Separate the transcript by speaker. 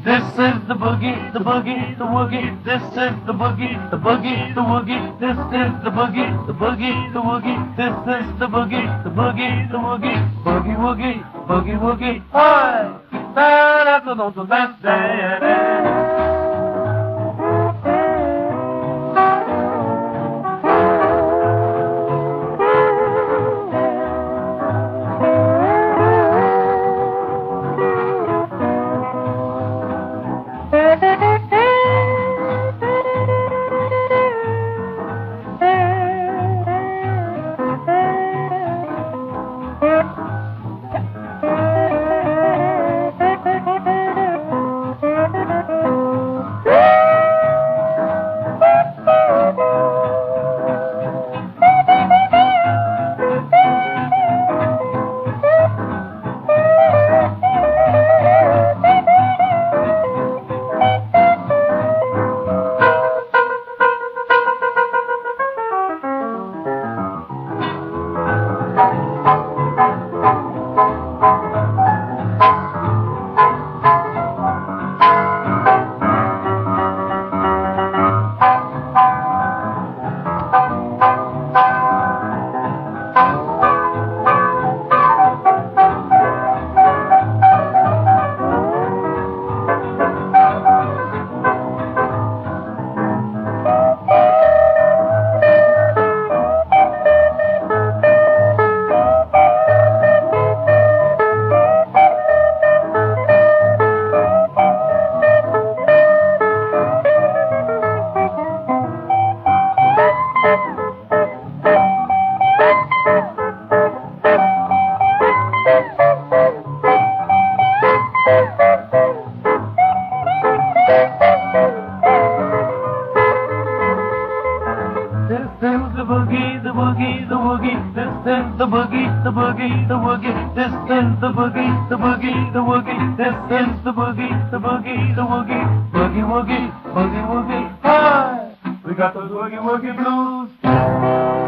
Speaker 1: This is the boogie, the boogie, the woogie. This is the boogie, the boogie, the woogie. This is the boogie, the boogie, the woogie. This is the boogie, the boogie, the woogie. Boogie woogie, boogie woogie. Hi, that's the best day. This is the boogie, the boogie, the woogie. This is the boogie, the boogie, the woogie. This is the boogie, the boogie, the woogie. This is the boogie, the boogie, the woogie. Boogie woogie, boogie woogie. Hi, we got those woogie woogie blues.